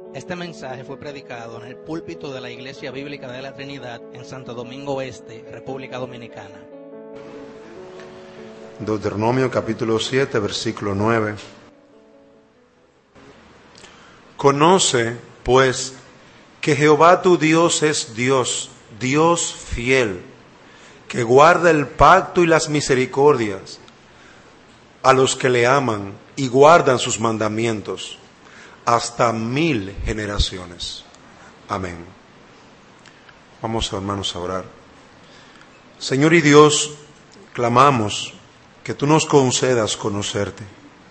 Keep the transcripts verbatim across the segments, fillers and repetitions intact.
Este mensaje fue predicado en el púlpito de la Iglesia Bíblica de la Trinidad en Santo Domingo Este, República Dominicana. Deuteronomio capítulo siete, versículo nueve. Conoce, pues, que Jehová tu Dios es Dios, Dios fiel, que guarda el pacto y las misericordias a los que le aman y guardan sus mandamientos hasta mil generaciones. Amén. Vamos, hermanos, a orar. Señor y Dios, clamamos que tú nos concedas conocerte.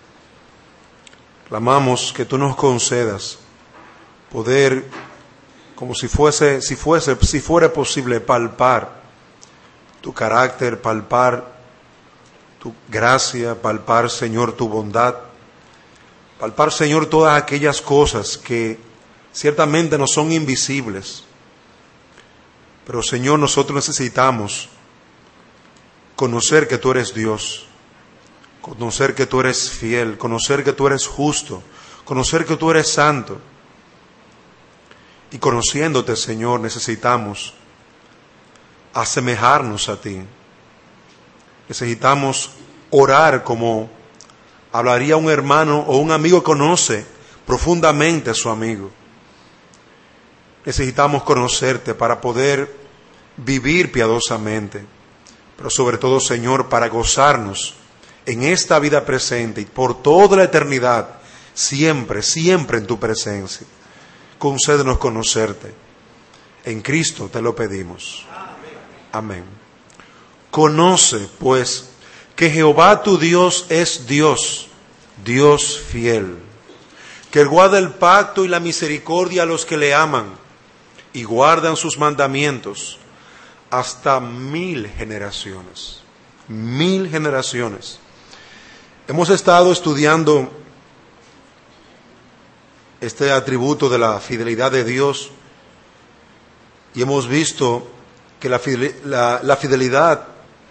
Clamamos que tú nos concedas poder, como si fuese, si fuese, si fuera posible, palpar tu carácter, palpar tu gracia, palpar, Señor, tu bondad, palpar, Señor, todas aquellas cosas que ciertamente no son invisibles. Pero, Señor, nosotros necesitamos conocer que tú eres Dios, conocer que tú eres fiel, conocer que tú eres justo, conocer que tú eres santo. Y conociéndote, Señor, necesitamos asemejarnos a ti. Necesitamos orar como hablaría un hermano o un amigo que conoce profundamente a su amigo. Necesitamos conocerte para poder vivir piadosamente, pero sobre todo, Señor, para gozarnos en esta vida presente y por toda la eternidad, siempre, siempre en tu presencia. Concédenos conocerte. En Cristo te lo pedimos. Amén. Conoce, pues, que Jehová tu Dios es Dios, Dios fiel, que guarda el pacto y la misericordia a los que le aman y guardan sus mandamientos hasta mil generaciones. Mil generaciones. Hemos estado estudiando este atributo de la fidelidad de Dios y hemos visto que la fidelidad, la, la fidelidad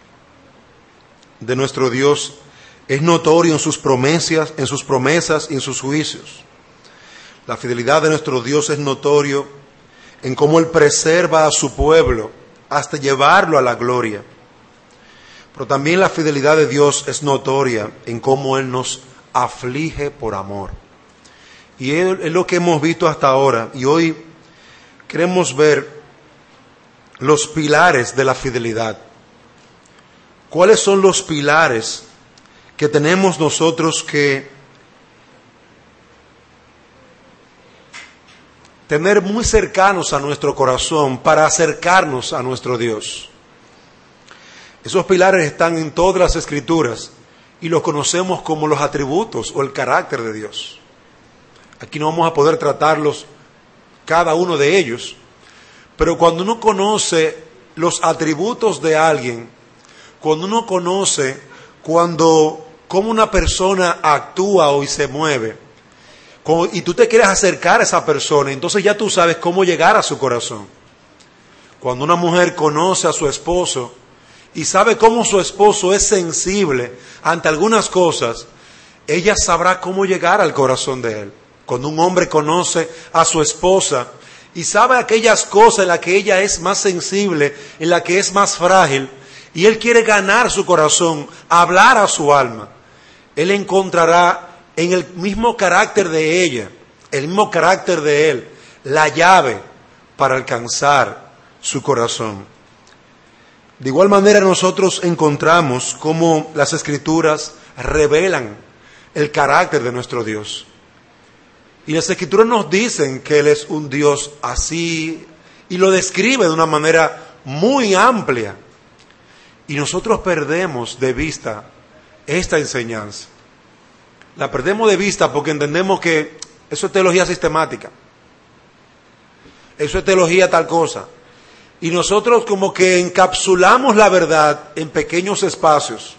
de nuestro Dios es notorio en sus promesas, en sus promesas y en sus juicios. La fidelidad de nuestro Dios es notorio en cómo Él preserva a su pueblo hasta llevarlo a la gloria. Pero también la fidelidad de Dios es notoria en cómo Él nos aflige por amor. Y es lo que hemos visto hasta ahora. Y hoy queremos ver los pilares de la fidelidad. ¿Cuáles son los pilares que tenemos nosotros que tener muy cercanos a nuestro corazón para acercarnos a nuestro Dios? Esos pilares están en todas las Escrituras y los conocemos como los atributos o el carácter de Dios. Aquí no vamos a poder tratarlos cada uno de ellos, pero cuando uno conoce los atributos de alguien, cuando uno conoce cuando cómo una persona actúa o y se mueve, y tú te quieres acercar a esa persona, entonces ya tú sabes cómo llegar a su corazón. Cuando una mujer conoce a su esposo y sabe cómo su esposo es sensible ante algunas cosas, ella sabrá cómo llegar al corazón de él. Cuando un hombre conoce a su esposa y sabe aquellas cosas en las que ella es más sensible, en las que es más frágil, y él quiere ganar su corazón, hablar a su alma, él encontrará en el mismo carácter de ella, el mismo carácter de él, la llave para alcanzar su corazón. De igual manera nosotros encontramos cómo las Escrituras revelan el carácter de nuestro Dios. Y las Escrituras nos dicen que Él es un Dios así, y lo describe de una manera muy amplia. Y nosotros perdemos de vista esta enseñanza. La perdemos de vista porque entendemos que eso es teología sistemática. Eso es teología tal cosa. Y nosotros como que encapsulamos la verdad en pequeños espacios.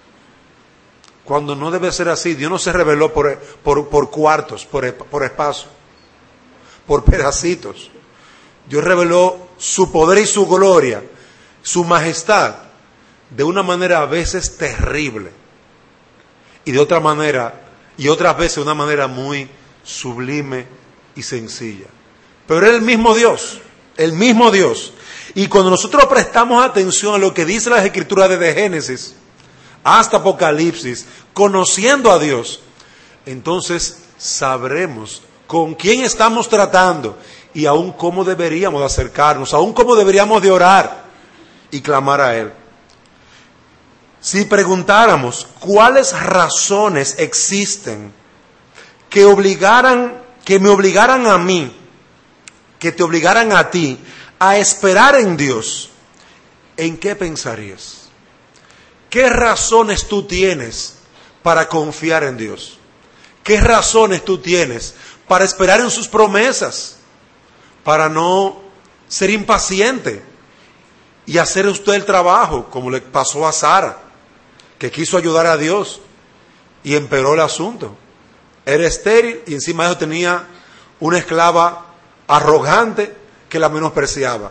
Cuando no debe ser así. Dios no se reveló por, por, por cuartos, por, por espacio, por pedacitos. Dios reveló su poder y su gloria, su majestad, de una manera a veces terrible. Y de otra manera, y otras veces de una manera muy sublime y sencilla. Pero es el mismo Dios, el mismo Dios. Y cuando nosotros prestamos atención a lo que dice las Escrituras desde Génesis hasta Apocalipsis, conociendo a Dios, entonces sabremos con quién estamos tratando y aún cómo deberíamos de acercarnos, aún cómo deberíamos de orar y clamar a Él. Si preguntáramos cuáles razones existen que obligaran, que me obligaran a mí, que te obligaran a ti a esperar en Dios, ¿en qué pensarías? ¿Qué razones tú tienes para confiar en Dios? ¿Qué razones tú tienes para esperar en sus promesas? Para no ser impaciente y hacer usted el trabajo, como le pasó a Sara, que quiso ayudar a Dios y empeoró el asunto. Era estéril y encima de eso tenía una esclava arrogante que la menospreciaba.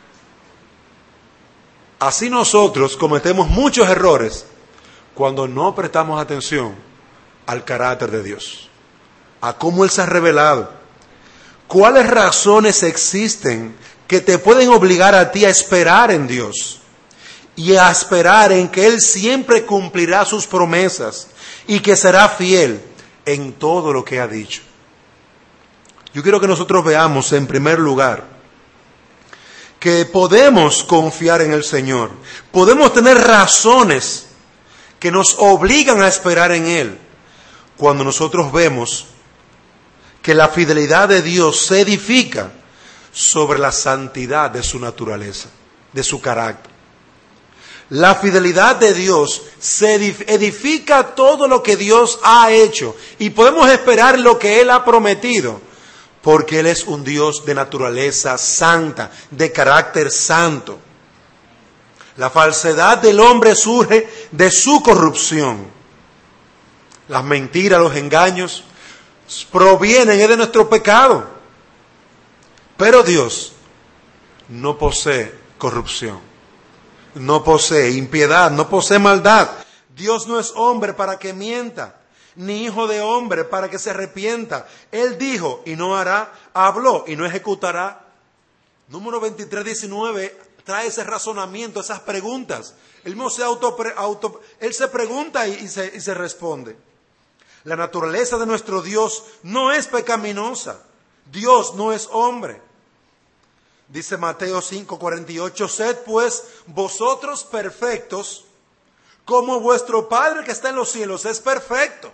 Así nosotros cometemos muchos errores cuando no prestamos atención al carácter de Dios, a cómo Él se ha revelado. ¿Cuáles razones existen que te pueden obligar a ti a esperar en Dios y a esperar en que Él siempre cumplirá sus promesas y que será fiel en todo lo que ha dicho? Yo quiero que nosotros veamos en primer lugar que podemos confiar en el Señor, podemos tener razones que nos obligan a esperar en Él cuando nosotros vemos que la fidelidad de Dios se edifica sobre la santidad de su naturaleza, de su carácter. La fidelidad de Dios se edifica todo lo que Dios ha hecho y podemos esperar lo que Él ha prometido, porque Él es un Dios de naturaleza santa, de carácter santo. La falsedad del hombre surge de su corrupción. Las mentiras, los engaños provienen de nuestro pecado. Pero Dios no posee corrupción, no posee impiedad, no posee maldad. Dios no es hombre para que mienta, ni hijo de hombre para que se arrepienta. Él dijo y no hará, habló y no ejecutará. Número veintitrés, diecinueve trae ese razonamiento, esas preguntas. Él mismo se auto, auto él se pregunta y, y, se, y se responde. La naturaleza de nuestro Dios no es pecaminosa. Dios no es hombre. Dice Mateo cinco, cuarenta y ocho, sed pues vosotros perfectos, como vuestro Padre que está en los cielos es perfecto.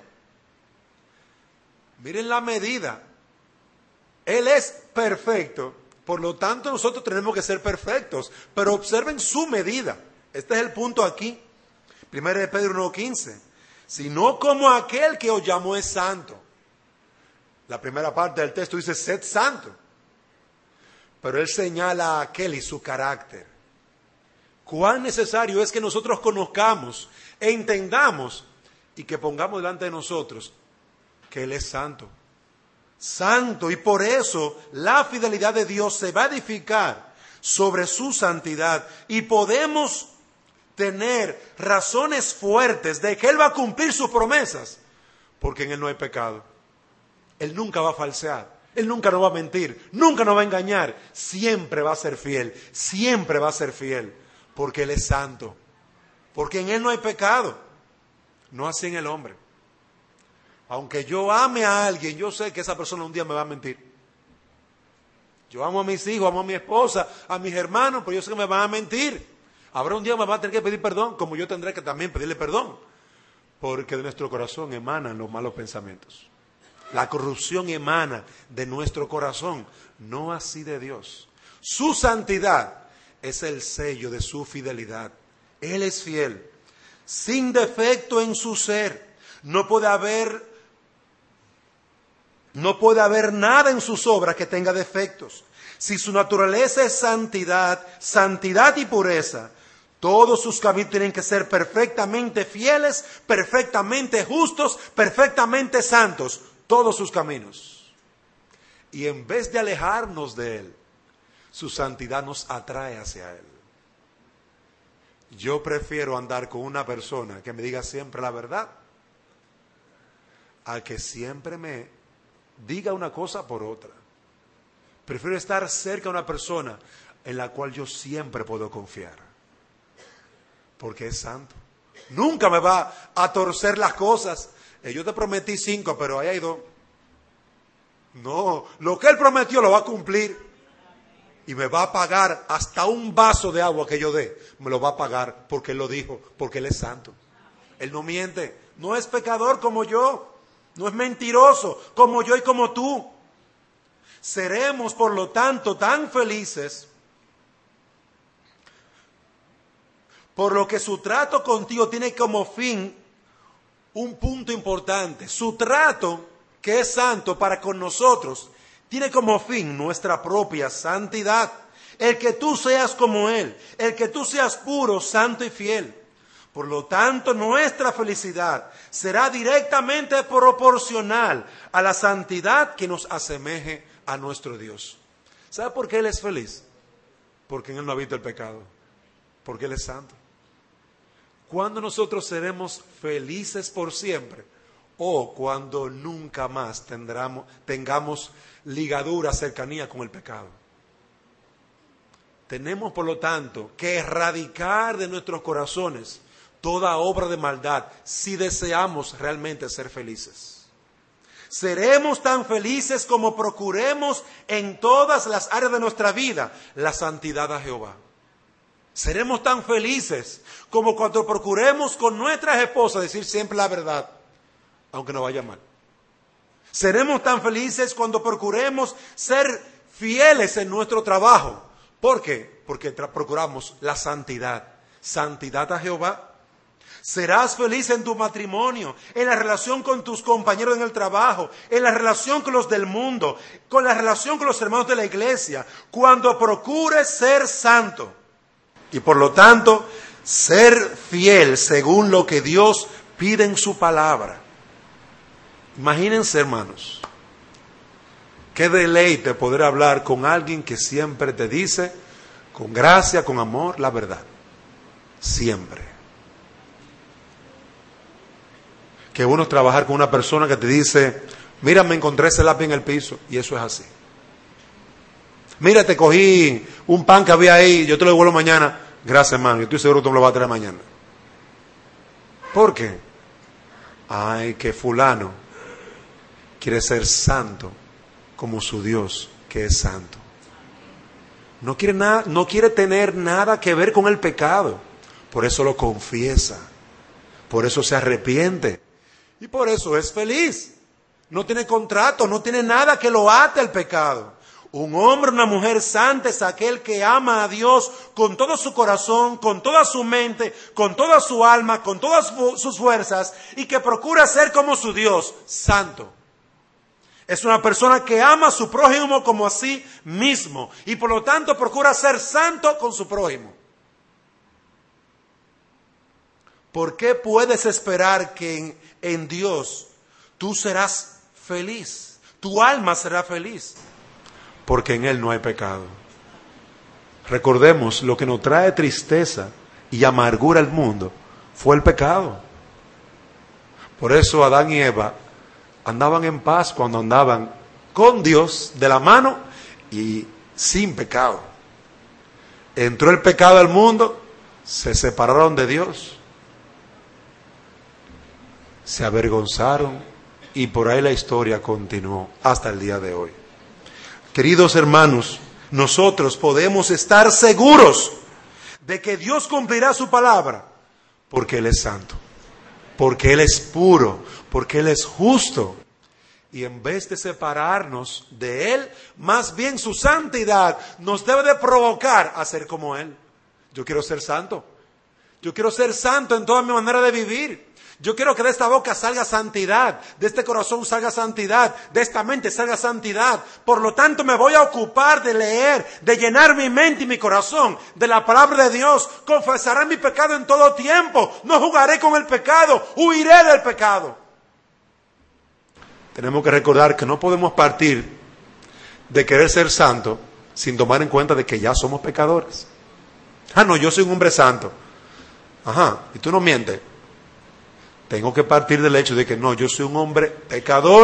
Miren la medida. Él es perfecto, por lo tanto nosotros tenemos que ser perfectos. Pero observen su medida. Este es el punto aquí. Primera de Pedro uno, quince. Sino como aquel que os llamó es santo. La primera parte del texto dice, sed santo. Pero él señala a aquel y su carácter. Cuán necesario es que nosotros conozcamos, e entendamos y que pongamos delante de nosotros que Él es santo. Santo, y por eso la fidelidad de Dios se va a edificar sobre su santidad y podemos tener razones fuertes de que Él va a cumplir sus promesas, porque en Él no hay pecado. Él nunca va a falsear, Él nunca nos va a mentir, nunca nos va a engañar, siempre va a ser fiel, siempre va a ser fiel, porque Él es santo, porque en Él no hay pecado, no así en el hombre. Aunque yo ame a alguien, yo sé que esa persona un día me va a mentir. Yo amo a mis hijos, amo a mi esposa, a mis hermanos, pero yo sé que me van a mentir. Habrá un día que me va a tener que pedir perdón, como yo tendré que también pedirle perdón, porque de nuestro corazón emanan los malos pensamientos. La corrupción emana de nuestro corazón, no así de Dios. Su santidad es el sello de su fidelidad. Él es fiel, sin defecto en su ser. No puede haber, no puede haber nada en sus obras que tenga defectos. Si su naturaleza es santidad, santidad y pureza, todos sus caminos tienen que ser perfectamente fieles, perfectamente justos, perfectamente santos. Todos sus caminos. Y en vez de alejarnos de Él, su santidad nos atrae hacia Él. Yo prefiero andar con una persona que me diga siempre la verdad, a que siempre me, diga una cosa por otra. Prefiero estar cerca de una persona en la cual yo siempre puedo confiar, porque es santo. Nunca me va a torcer las cosas. Eh, yo te prometí cinco, pero ahí hay dos. No, lo que Él prometió lo va a cumplir. Y me va a pagar hasta un vaso de agua que yo dé. Me lo va a pagar porque Él lo dijo, porque Él es santo. Él no miente, no es pecador como yo, no es mentiroso como yo y como tú. Seremos, por lo tanto, tan felices por lo que su trato contigo tiene como fin un punto importante. Su trato, que es santo para con nosotros, tiene como fin nuestra propia santidad. El que tú seas como Él, el que tú seas puro, santo y fiel. Por lo tanto, nuestra felicidad será directamente proporcional a la santidad que nos asemeje a nuestro Dios. ¿Sabe por qué Él es feliz? Porque en Él no habita el pecado. Porque Él es santo. ¿Cuándo nosotros seremos felices por siempre? O cuando nunca más tendremos, tengamos ligadura, cercanía con el pecado. Tenemos, por lo tanto, que erradicar de nuestros corazones toda obra de maldad si deseamos realmente ser felices. Seremos tan felices como procuremos en todas las áreas de nuestra vida la santidad a Jehová. Seremos tan felices como cuando procuremos con nuestras esposas decir siempre la verdad, aunque nos vaya mal. Seremos tan felices cuando procuremos ser fieles en nuestro trabajo. ¿Por qué? Porque procuramos la santidad. Santidad a Jehová. Serás feliz en tu matrimonio, en la relación con tus compañeros en el trabajo, en la relación con los del mundo, con la relación con los hermanos de la iglesia, cuando procures ser santo. Y por lo tanto, ser fiel según lo que Dios pide en su palabra. Imagínense, hermanos, qué deleite poder hablar con alguien que siempre te dice, con gracia, con amor, la verdad. Siempre. Qué bueno es trabajar con una persona que te dice, mira, me encontré ese lápiz en el piso, y eso es así. Mira, te cogí un pan que había ahí, yo te lo devuelvo mañana. Gracias, hermano, yo estoy seguro que tú me lo vas a traer mañana. ¿Por qué? Ay, que fulano quiere ser santo como su Dios, que es santo. No quiere nada, no quiere tener nada que ver con el pecado. Por eso lo confiesa. Por eso se arrepiente. Y por eso es feliz. No tiene contrato, no tiene nada que lo ate al pecado. Un hombre, una mujer santa es aquel que ama a Dios con todo su corazón, con toda su mente, con toda su alma, con todas sus fuerzas y que procura ser como su Dios, santo. Es una persona que ama a su prójimo como a sí mismo y por lo tanto procura ser santo con su prójimo. ¿Por qué puedes esperar que en, en Dios tú serás feliz? Tu alma será feliz. Porque en Él no hay pecado. Recordemos, lo que nos trae tristeza y amargura al mundo fue el pecado. Por eso Adán y Eva andaban en paz cuando andaban con Dios de la mano y sin pecado. Entró el pecado al mundo, se separaron de Dios, se avergonzaron y por ahí la historia continuó hasta el día de hoy. Queridos hermanos, nosotros podemos estar seguros de que Dios cumplirá su palabra porque Él es santo, porque Él es puro, porque Él es justo. Y en vez de separarnos de Él, más bien su santidad nos debe de provocar a ser como Él. Yo quiero ser santo. Yo quiero ser santo en toda mi manera de vivir. Yo quiero que de esta boca salga santidad, de este corazón salga santidad, de esta mente salga santidad. Por lo tanto, me voy a ocupar de leer, de llenar mi mente y mi corazón de la palabra de Dios. Confesaré mi pecado en todo tiempo. No jugaré con el pecado, huiré del pecado. Tenemos que recordar que no podemos partir de querer ser santo sin tomar en cuenta de que ya somos pecadores. Ah, no, yo soy un hombre santo. Ajá, y tú no mientes. Tengo que partir del hecho de que no, yo soy un hombre pecador,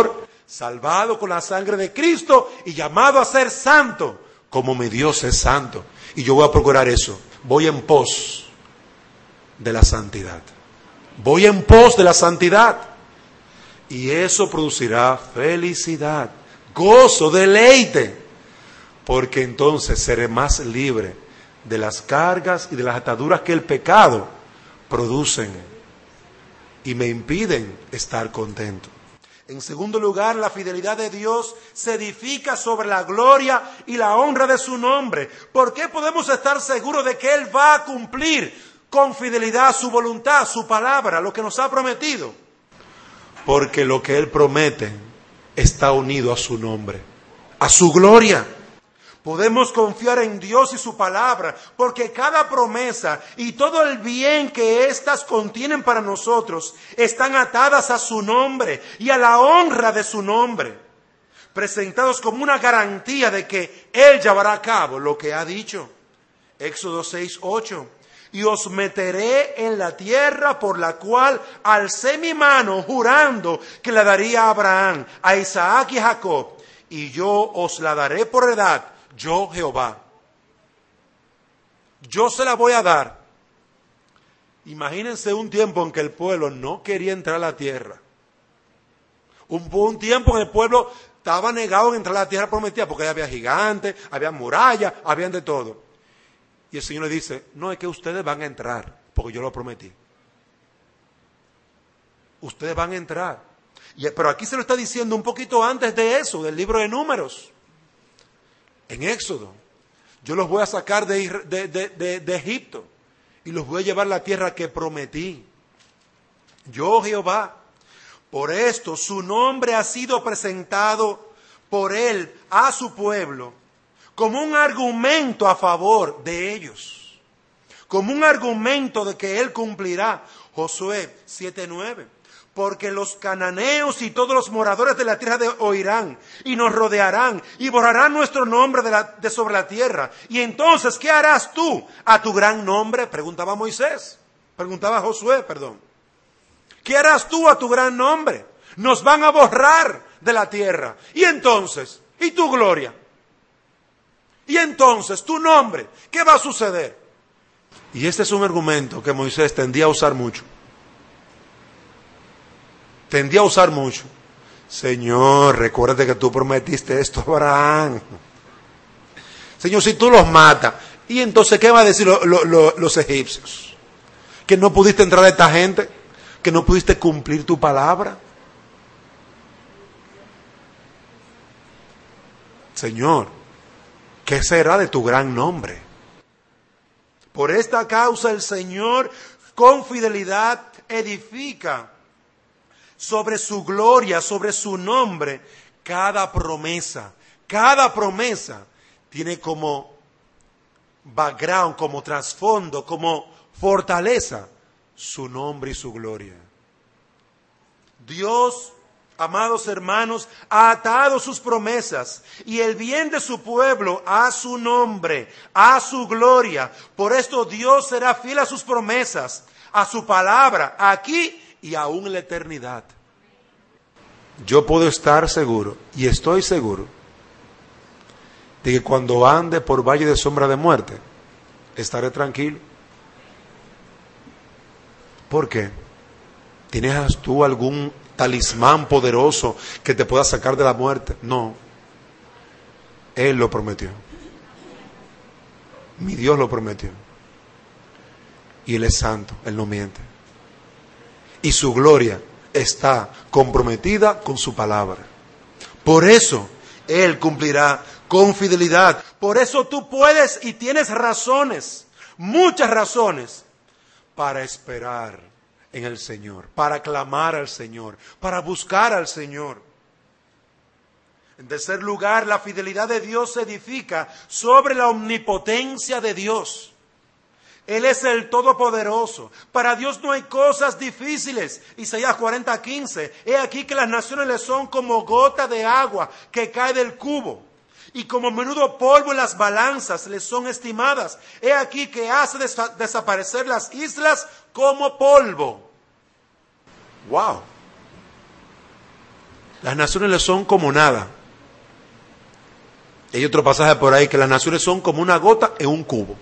salvado con la sangre de Cristo y llamado a ser santo, como mi Dios es santo. Y yo voy a procurar eso. Voy en pos de la santidad. Voy en pos de la santidad. Y eso producirá felicidad, gozo, deleite. Porque entonces seré más libre de las cargas y de las ataduras que el pecado producen y me impiden estar contento. En segundo lugar, la fidelidad de Dios se edifica sobre la gloria y la honra de su nombre. ¿Por qué podemos estar seguros de que Él va a cumplir con fidelidad su voluntad, su palabra, lo que nos ha prometido? Porque lo que Él promete está unido a su nombre, a su gloria. Podemos confiar en Dios y su palabra, porque cada promesa y todo el bien que éstas contienen para nosotros están atadas a su nombre y a la honra de su nombre, presentados como una garantía de que Él llevará a cabo lo que ha dicho. Éxodo seis, ocho. Y os meteré en la tierra por la cual alcé mi mano jurando que la daría a Abraham, a Isaac y a Jacob, y yo os la daré por heredad. Yo, Jehová, yo se la voy a dar. Imagínense un tiempo en que el pueblo no quería entrar a la tierra. Un, un tiempo en que el pueblo estaba negado en entrar a la tierra prometida, porque había gigantes, había murallas, habían de todo. Y el Señor le dice, no, es que ustedes van a entrar, porque yo lo prometí. Ustedes van a entrar. Y, pero aquí se lo está diciendo un poquito antes de eso, del libro de Números. En Éxodo, yo los voy a sacar de, de, de, de, de Egipto y los voy a llevar a la tierra que prometí. Yo, Jehová, por esto su nombre ha sido presentado por él a su pueblo como un argumento a favor de ellos, como un argumento de que él cumplirá. Josué siete nueve. Porque los cananeos y todos los moradores de la tierra de oirán y nos rodearán y borrarán nuestro nombre de, la, de sobre la tierra. Y entonces, ¿qué harás tú a tu gran nombre? Preguntaba Moisés, preguntaba Josué, perdón. ¿Qué harás tú a tu gran nombre? Nos van a borrar de la tierra. Y entonces, ¿y tu gloria? Y entonces, tu nombre, ¿qué va a suceder? Y este es un argumento que Moisés tendía a usar mucho. Tendía a usar mucho. Señor, recuérdate que tú prometiste esto a Abraham. Señor, si tú los matas, ¿y entonces qué van a decir lo, lo, lo, los egipcios? ¿Que no pudiste entrar a esta gente? ¿Que no pudiste cumplir tu palabra? Señor, ¿qué será de tu gran nombre? Por esta causa el Señor con fidelidad edifica sobre su gloria, sobre su nombre, cada promesa. Cada promesa tiene como background, como trasfondo, como fortaleza, su nombre y su gloria. Dios, amados hermanos, ha atado sus promesas y el bien de su pueblo a su nombre, a su gloria. Por esto Dios será fiel a sus promesas, a su palabra, aquí y aún en la eternidad. Yo puedo estar seguro, y estoy seguro, de que cuando ande por valle de sombra de muerte, estaré tranquilo. ¿Por qué? ¿Tienes tú algún talismán poderoso que te pueda sacar de la muerte? No. Él lo prometió. Mi Dios lo prometió. Y Él es santo, Él no miente. Y su gloria está comprometida con su palabra. Por eso Él cumplirá con fidelidad. Por eso tú puedes y tienes razones, muchas razones, para esperar en el Señor, para clamar al Señor, para buscar al Señor. En tercer lugar, la fidelidad de Dios se edifica sobre la omnipotencia de Dios. Él es el Todopoderoso. Para Dios no hay cosas difíciles. Isaías cuarenta, quince. He aquí que las naciones le son como gota de agua que cae del cubo. Y como menudo polvo en las balanzas le son estimadas. He aquí que hace des- desaparecer las islas como polvo. ¡Wow! Las naciones le son como nada. Hay otro pasaje por ahí que las naciones son como una gota en un cubo.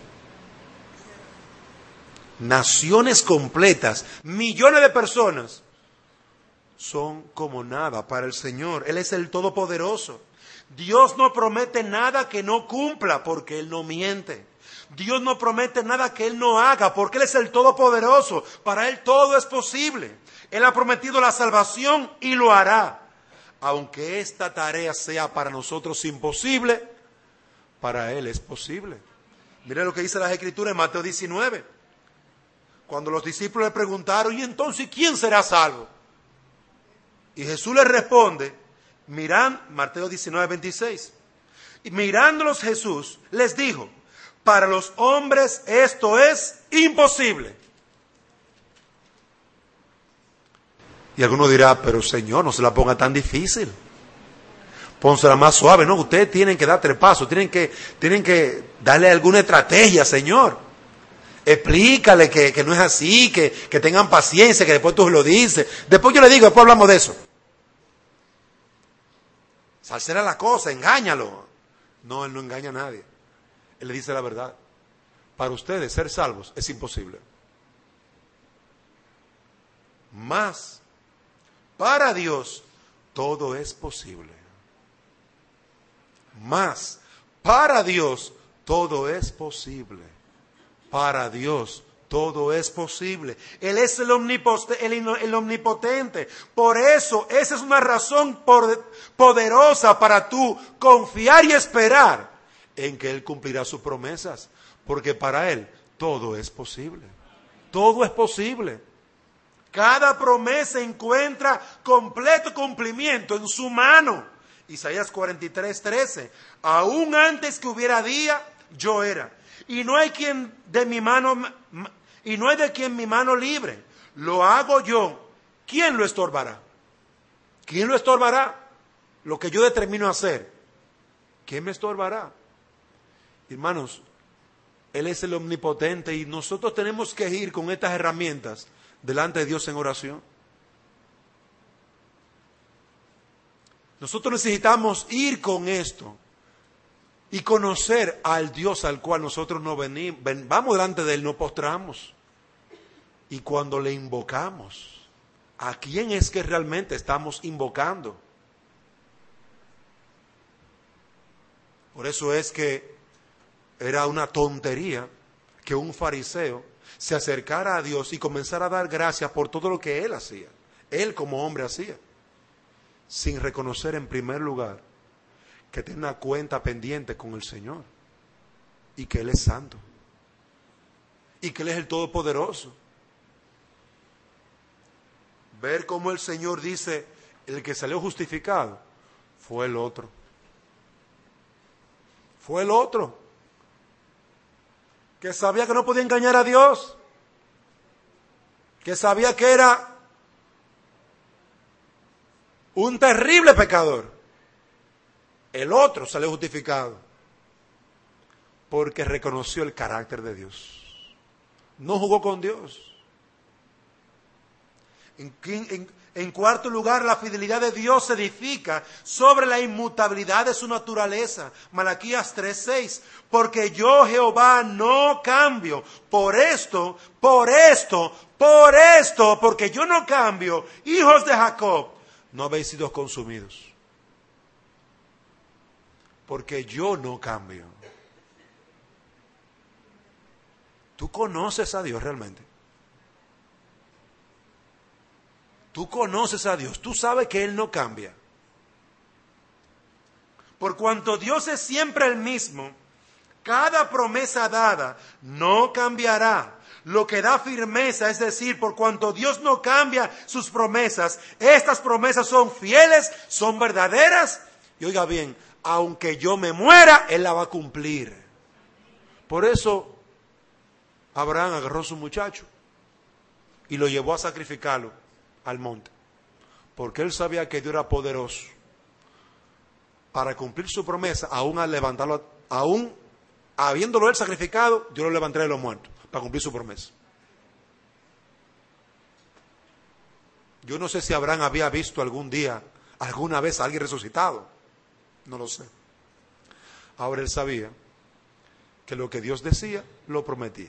Naciones completas, millones de personas, son como nada para el Señor. Él es el Todopoderoso. Dios no promete nada que no cumpla, porque Él no miente. Dios no promete nada que Él no haga, porque Él es el Todopoderoso. Para Él todo es posible. Él ha prometido la salvación y lo hará. Aunque esta tarea sea para nosotros imposible, para Él es posible. Mire lo que dice las Escrituras en Mateo diecinueve. Cuando los discípulos le preguntaron, ¿y entonces quién será salvo? Y Jesús les responde, miran, Mateo diecinueve, veintiséis. Y mirándolos Jesús les dijo, para los hombres esto es imposible. Y alguno dirá, pero Señor, no se la ponga tan difícil. Pónsela más suave. No, ustedes tienen que dar tres pasos, tienen que, tienen que darle alguna estrategia, Señor. Explícale que, que no es así, que, que tengan paciencia, que después tú lo dices. Después yo le digo, después hablamos de eso. Salsera la cosa, engáñalo. No, Él no engaña a nadie. Él le dice la verdad. Para ustedes ser salvos es imposible. Mas, para Dios, todo es posible. Mas, para Dios, todo es posible. Para Dios todo es posible. Él es el, omnipotente, el, el omnipotente. Por eso, esa es una razón por, poderosa para tú confiar y esperar en que Él cumplirá sus promesas. Porque para Él todo es posible. Todo es posible. Cada promesa encuentra completo cumplimiento en su mano. Isaías cuarenta y tres, trece. Aún antes que hubiera día, yo era. Y no hay quien de mi mano, y no hay de quien mi mano libre. Lo hago yo. ¿Quién lo estorbará? ¿Quién lo estorbará? Lo que yo determino hacer. ¿Quién me estorbará? Hermanos, Él es el omnipotente y nosotros tenemos que ir con estas herramientas delante de Dios en oración. Nosotros necesitamos ir con esto y conocer al Dios al cual nosotros nos venimos, ven, vamos delante de Él, nos postramos. Y cuando le invocamos, ¿a quién es que realmente estamos invocando? Por eso es que era una tontería que un fariseo se acercara a Dios y comenzara a dar gracias por todo lo que él hacía, él como hombre hacía, sin reconocer en primer lugar que tiene una cuenta pendiente con el Señor y que Él es santo y que Él es el Todopoderoso. Ver cómo el Señor dice, el que salió justificado fue el otro. Fue el otro que sabía que no podía engañar a Dios, que sabía que era un terrible pecador. El otro salió justificado porque reconoció el carácter de Dios. No jugó con Dios. En, en, en cuarto lugar, la fidelidad de Dios se edifica sobre la inmutabilidad de su naturaleza. Malaquías tres seis. Porque yo, Jehová, no cambio. Por esto, por esto, por esto, porque yo no cambio, hijos de Jacob, no habéis sido consumidos. Porque yo no cambio. ¿Tú conoces a Dios realmente? Tú conoces a Dios, tú sabes que Él no cambia. Por cuanto Dios es siempre el mismo, cada promesa dada no cambiará. Lo que da firmeza, es decir, por cuanto Dios no cambia sus promesas, estas promesas son fieles, son verdaderas. Y oiga bien, aunque yo me muera, Él la va a cumplir. Por eso, Abraham agarró a su muchacho y lo llevó a sacrificarlo al monte. Porque él sabía que Dios era poderoso para cumplir su promesa, aún al levantarlo, aún habiéndolo él sacrificado, Dios lo levantará de los muertos, para cumplir su promesa. Yo no sé si Abraham había visto algún día alguna vez a alguien resucitado. No lo sé. Ahora él sabía que lo que Dios decía, lo prometía.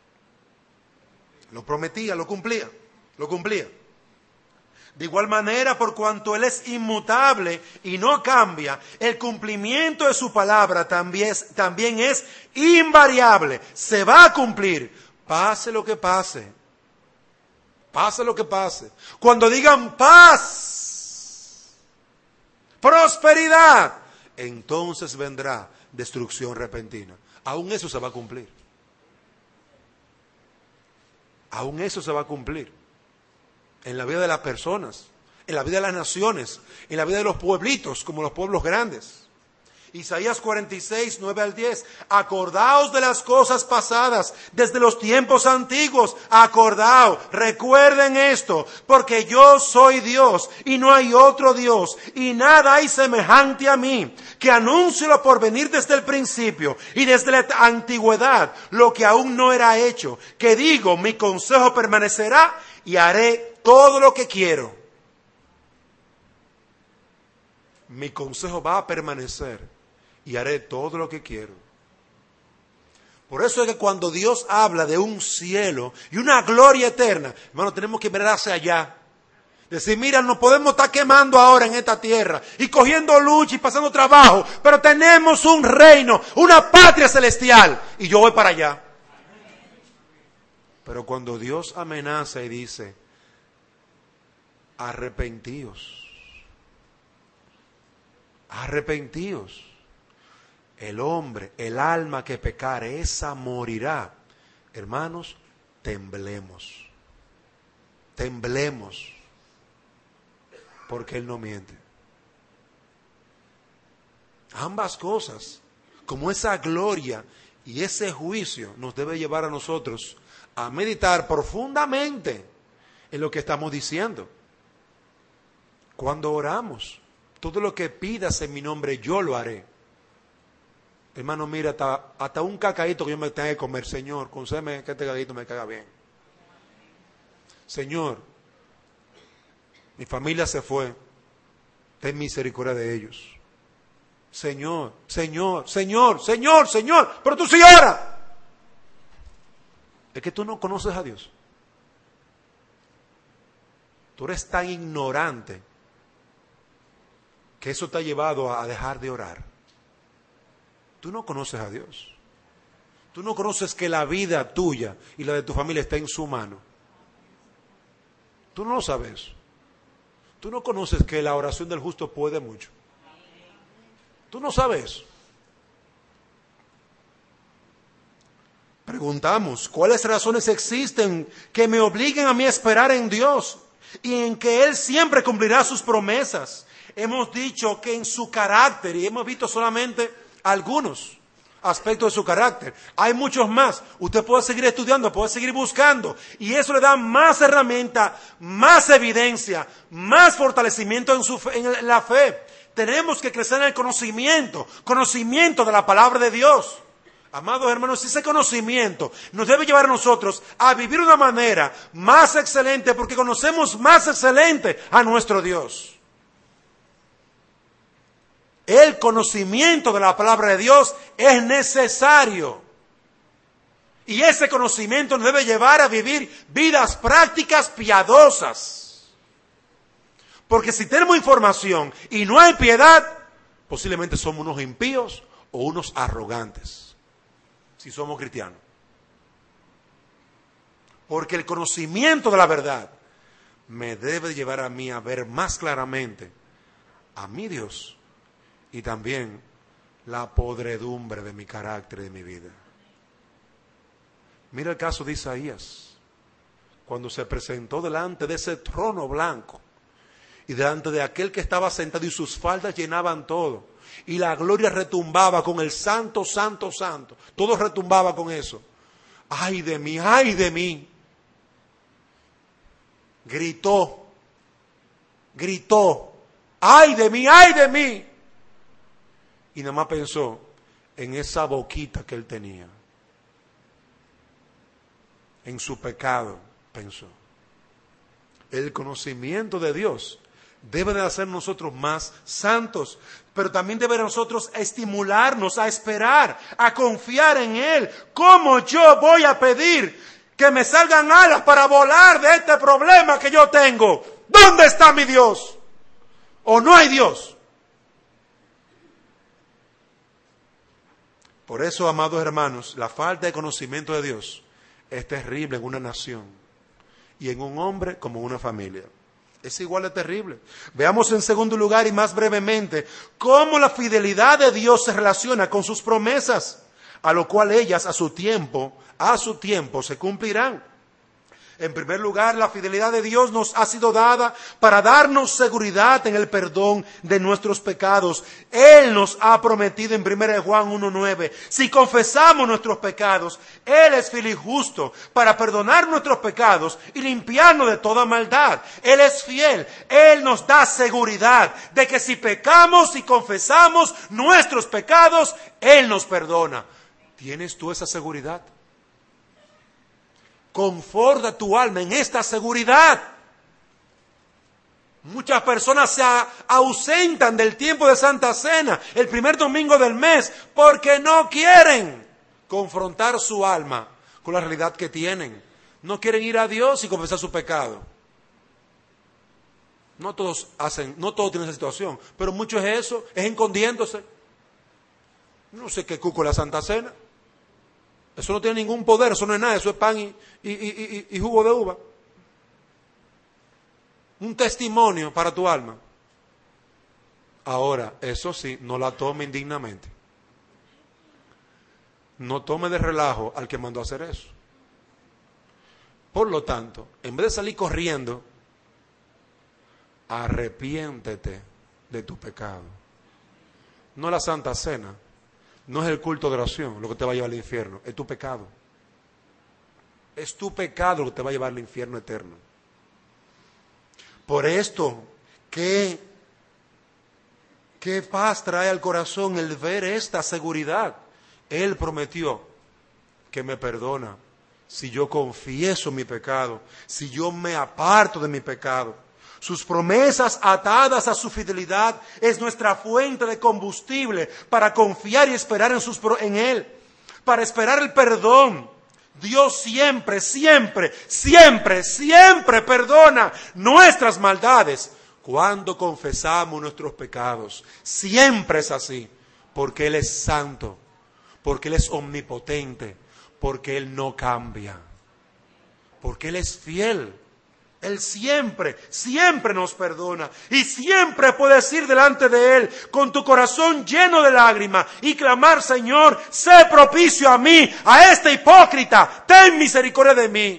Lo prometía, lo cumplía, lo cumplía. De igual manera, por cuanto Él es inmutable y no cambia, el cumplimiento de su palabra también es, también es invariable. Se va a cumplir, pase lo que pase. Pase lo que pase. Cuando digan paz, prosperidad, entonces vendrá destrucción repentina. Aún eso se va a cumplir. Aún eso se va a cumplir. En la vida de las personas, en la vida de las naciones, en la vida de los pueblitos, como los pueblos grandes. Isaías cuarenta y seis, nueve al diez. Acordaos de las cosas pasadas, desde los tiempos antiguos. Acordaos, recuerden esto, porque yo soy Dios y no hay otro Dios, y nada hay semejante a mí, que anuncio lo por venir desde el principio y desde la antigüedad, lo que aún no era hecho, que digo, mi consejo permanecerá y haré todo lo que quiero. Mi consejo va a permanecer y haré todo lo que quiero. Por eso es que cuando Dios habla de un cielo y una gloria eterna, hermano, tenemos que mirar hacia allá. Decir, mira, nos podemos estar quemando ahora en esta tierra y cogiendo lucha y pasando trabajo, pero tenemos un reino, una patria celestial, y yo voy para allá. Pero cuando Dios amenaza y dice, arrepentíos, arrepentíos, el hombre, el alma que pecare, esa morirá. Hermanos, temblemos, temblemos, porque Él no miente. Ambas cosas, como esa gloria y ese juicio, nos debe llevar a nosotros a meditar profundamente en lo que estamos diciendo. Cuando oramos, todo lo que pidas en mi nombre, yo lo haré. Hermano, mira, hasta, hasta un cacaíto que yo me tenga que comer, Señor, concédeme que este cacaíto me caiga bien. Señor, mi familia se fue, ten misericordia de ellos. Señor, Señor, Señor, Señor, Señor, pero tú sí oras. Es que tú no conoces a Dios. Tú eres tan ignorante que eso te ha llevado a dejar de orar. Tú no conoces a Dios. Tú no conoces que la vida tuya y la de tu familia está en su mano. Tú no lo sabes. Tú no conoces que la oración del justo puede mucho. Tú no sabes. Preguntamos, ¿cuáles razones existen que me obliguen a mí a esperar en Dios y en que Él siempre cumplirá sus promesas? Hemos dicho que en su carácter, y hemos visto solamente algunos aspectos de su carácter. Hay muchos más. Usted puede seguir estudiando, puede seguir buscando, y eso le da más herramienta, más evidencia, más fortalecimiento en, su fe, en la fe. Tenemos que crecer en el conocimiento, conocimiento de la palabra de Dios. Amados hermanos, ese conocimiento nos debe llevar a nosotros a vivir de una manera más excelente, porque conocemos más excelente a nuestro Dios. El conocimiento de la palabra de Dios es necesario. Y ese conocimiento nos debe llevar a vivir vidas prácticas piadosas. Porque si tenemos información y no hay piedad, posiblemente somos unos impíos o unos arrogantes, si somos cristianos. Porque el conocimiento de la verdad me debe llevar a mí a ver más claramente a mi Dios y también la podredumbre de mi carácter y de mi vida. Mira el caso de Isaías, cuando se presentó delante de ese trono blanco y delante de aquel que estaba sentado y sus faldas llenaban todo y la gloria retumbaba con el santo, santo, santo. Todo retumbaba con eso. ¡Ay de mí, ay de mí! Gritó, gritó, ¡ay de mí, ay de mí! Y nada más pensó en esa boquita que él tenía. En su pecado pensó. El conocimiento de Dios debe de hacer nosotros más santos, pero también debe de nosotros estimularnos a esperar, a confiar en Él. ¿Cómo yo voy a pedir que me salgan alas para volar de este problema que yo tengo? ¿Dónde está mi Dios? ¿O no hay Dios? Por eso, amados hermanos, la falta de conocimiento de Dios es terrible en una nación y en un hombre como en una familia. Es igual de terrible. Veamos en segundo lugar y más brevemente cómo la fidelidad de Dios se relaciona con sus promesas, a lo cual ellas a su tiempo, a su tiempo se cumplirán. En primer lugar, la fidelidad de Dios nos ha sido dada para darnos seguridad en el perdón de nuestros pecados. Él nos ha prometido en primera de Juan uno nueve, si confesamos nuestros pecados, Él es fiel y justo para perdonar nuestros pecados y limpiarnos de toda maldad. Él es fiel. Él nos da seguridad de que si pecamos y confesamos nuestros pecados, Él nos perdona. ¿Tienes tú esa seguridad? Conforta tu alma en esta seguridad. Muchas personas se ausentan del tiempo de Santa Cena, el primer domingo del mes, porque no quieren confrontar su alma con la realidad que tienen. No quieren ir a Dios y confesar su pecado. No todos hacen, no todos tienen esa situación, pero mucho es eso, es escondiéndose. No sé qué cuco la Santa Cena. Eso no tiene ningún poder, eso no es nada, eso es pan y, y, y, y, y jugo de uva. Un testimonio para tu alma. Ahora, eso sí, no la tome indignamente. No tome de relajo al que mandó a hacer eso. Por lo tanto, en vez de salir corriendo, arrepiéntete de tu pecado. No la Santa Cena. No es el culto de oración lo que te va a llevar al infierno, es tu pecado. Es tu pecado lo que te va a llevar al infierno eterno. Por esto, ¿qué, qué paz trae al corazón el ver esta seguridad? Él prometió que me perdona si yo confieso mi pecado, si yo me aparto de mi pecado. Sus promesas atadas a su fidelidad es nuestra fuente de combustible para confiar y esperar en, sus, en Él, para esperar el perdón. Dios siempre, siempre, siempre, siempre perdona nuestras maldades cuando confesamos nuestros pecados. Siempre es así, porque Él es santo, porque Él es omnipotente, porque Él no cambia, porque Él es fiel. Él siempre, siempre nos perdona y siempre puedes ir delante de Él con tu corazón lleno de lágrimas y clamar: Señor, sé propicio a mí, a este hipócrita, ten misericordia de mí.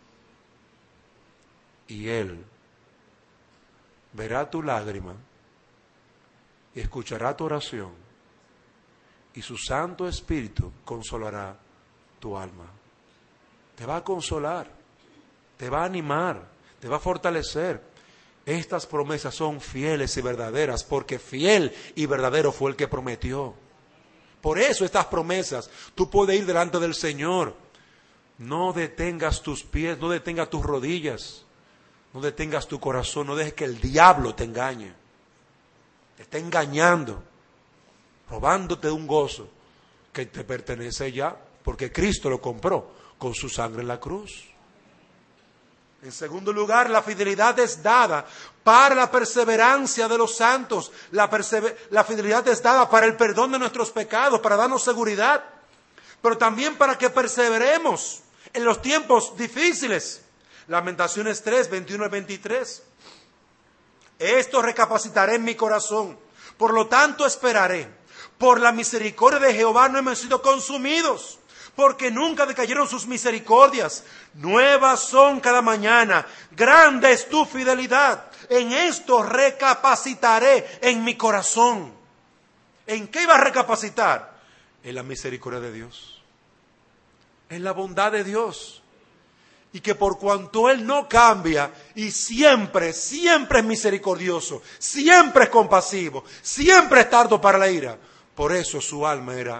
Y Él verá tu lágrima y escuchará tu oración y su Santo Espíritu consolará tu alma. Te va a consolar, te va a animar, te va a fortalecer. Estas promesas son fieles y verdaderas, porque fiel y verdadero fue el que prometió. Por eso estas promesas, tú puedes ir delante del Señor. No detengas tus pies, no detengas tus rodillas, no detengas tu corazón, no dejes que el diablo te engañe. Te está engañando, robándote un gozo que te pertenece ya, porque Cristo lo compró con su sangre en la cruz. En segundo lugar, la fidelidad es dada para la perseverancia de los santos. La, persever- la fidelidad es dada para el perdón de nuestros pecados, para darnos seguridad, pero también para que perseveremos en los tiempos difíciles. Lamentaciones tres, veintiuno al veintitrés. Esto recapacitaré en mi corazón, por lo tanto esperaré. Por la misericordia de Jehová no hemos sido consumidos, porque nunca decayeron sus misericordias. Nuevas son cada mañana. Grande es tu fidelidad. En esto recapacitaré en mi corazón. ¿En qué iba a recapacitar? En la misericordia de Dios, en la bondad de Dios. Y que por cuanto Él no cambia y siempre, siempre es misericordioso, siempre es compasivo, siempre es tardo para la ira, por eso su alma era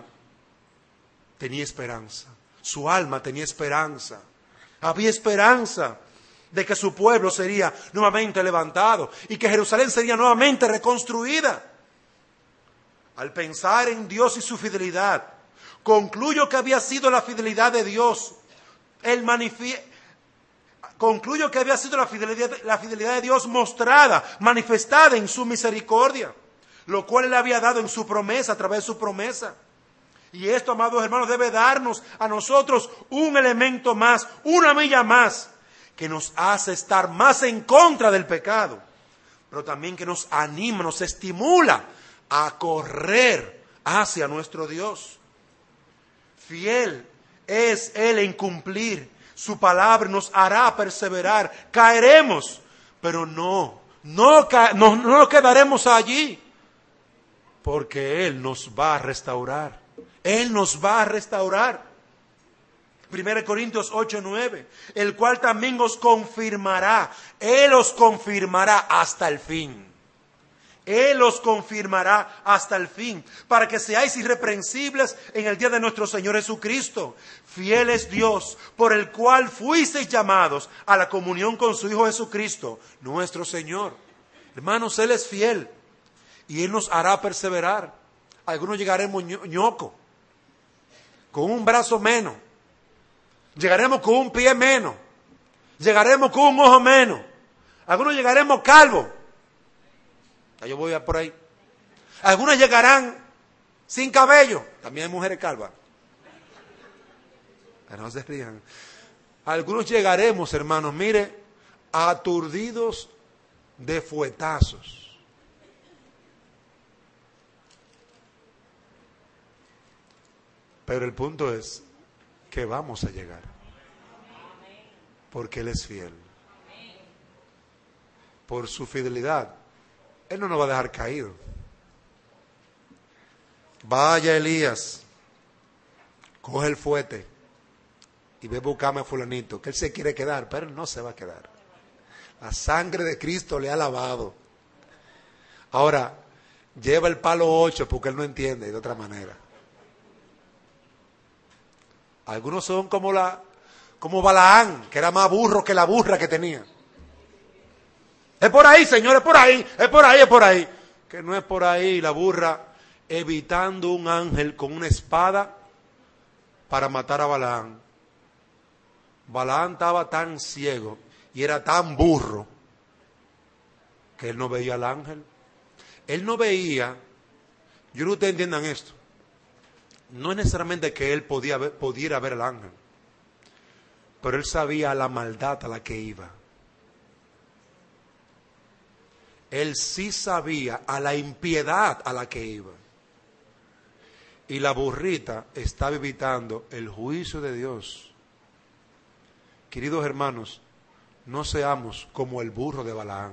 tenía esperanza. Su alma tenía esperanza. Había esperanza. de que su pueblo sería nuevamente levantado y que Jerusalén sería nuevamente reconstruida. Al pensar en Dios y su fidelidad, concluyo que había sido la fidelidad de Dios, el manifie- concluyo que había sido la fidelidad, la fidelidad de Dios mostrada, manifestada en su misericordia, lo cual Él había dado en su promesa, a través de su promesa. Y esto, amados hermanos, debe darnos a nosotros un elemento más, una milla más, que nos hace estar más en contra del pecado, pero también que nos anima, nos estimula a correr hacia nuestro Dios. Fiel es Él en cumplir su palabra, nos hará perseverar. Caeremos, pero no, no, no, no nos quedaremos allí, porque Él nos va a restaurar. Él nos va a restaurar. Primera Corintios ocho, nueve, el cual también os confirmará. Él os confirmará hasta el fin. Él os confirmará hasta el fin, para que seáis irreprensibles en el día de nuestro Señor Jesucristo. Fiel es Dios, por el cual fuisteis llamados a la comunión con su Hijo Jesucristo, nuestro Señor. Hermanos, Él es fiel y Él nos hará perseverar. Algunos llegaremos ñoco, con un brazo menos. Llegaremos con un pie menos. Llegaremos con un ojo menos. Algunos llegaremos calvos. Yo voy a por ahí. Algunos llegarán sin cabello. También hay mujeres calvas. Pero no se rían. Algunos llegaremos, hermanos, mire, aturdidos de fuetazos. Pero el punto es que vamos a llegar, porque Él es fiel. Por su fidelidad, Él no nos va a dejar caídos. Vaya Elías, coge el fuete y ve a buscarme a fulanito, que él se quiere quedar, pero él no se va a quedar. La sangre de Cristo le ha lavado. Ahora, lleva el palo ocho porque él no entiende de otra manera. Algunos son como la, como Balaán, que era más burro que la burra que tenía. Es por ahí, Señor, es por ahí, es por ahí, es por ahí. Que no es por ahí, la burra evitando un ángel con una espada para matar a Balaán. Balaán estaba tan ciego y era tan burro que él no veía al ángel. Él no veía, yo creo que ustedes entiendan esto. No es necesariamente que él podía ver, pudiera ver al ángel, pero él sabía la maldad a la que iba. Él sí sabía a la impiedad a la que iba. Y la burrita estaba evitando el juicio de Dios. Queridos hermanos, no seamos como el burro de Balaán.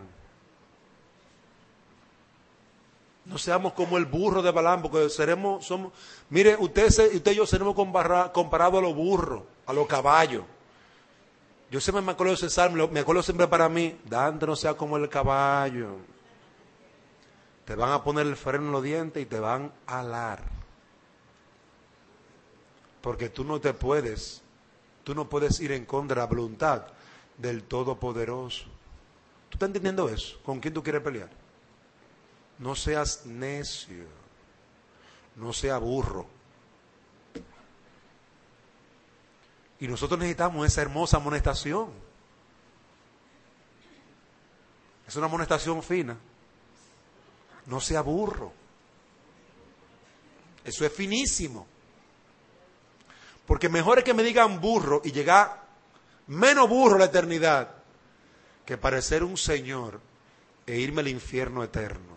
No seamos como el burro de Balaán, porque seremos, somos, mire, usted, usted y yo seremos comparados a los burros, a los caballos. Yo siempre me acuerdo de ese salmo, me acuerdo siempre para mí, Dante no sea como el caballo. Te van a poner el freno en los dientes y te van a alar. Porque tú no te puedes, tú no puedes ir en contra de la voluntad del Todopoderoso. ¿Tú estás entendiendo eso? ¿Con quién tú quieres pelear? No seas necio, no seas burro. Y nosotros necesitamos esa hermosa amonestación. Es una amonestación fina. No sea burro. Eso es finísimo. Porque mejor es que me digan burro y llegar menos burro a la eternidad que parecer un señor e irme al infierno eterno,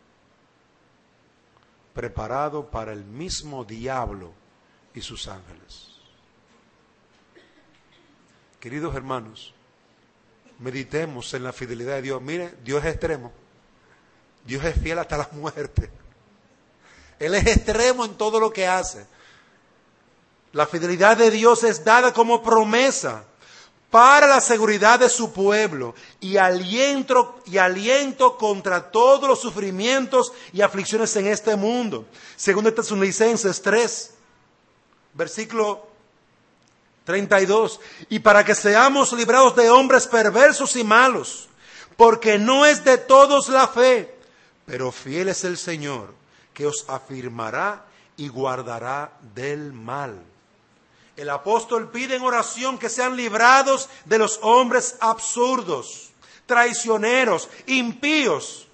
preparado para el mismo diablo y sus ángeles. Queridos hermanos, meditemos en la fidelidad de Dios. Mire, Dios es extremo. Dios es fiel hasta la muerte. Él es extremo en todo lo que hace. La fidelidad de Dios es dada como promesa para la seguridad de su pueblo y aliento, y aliento contra todos los sufrimientos y aflicciones en este mundo. Según Tesalonicenses tres, versículo treinta y dos. Y para que seamos librados de hombres perversos y malos, porque no es de todos la fe, pero fiel es el Señor, que os afirmará y guardará del mal. El apóstol pide en oración que sean librados de los hombres absurdos, traicioneros, impíos,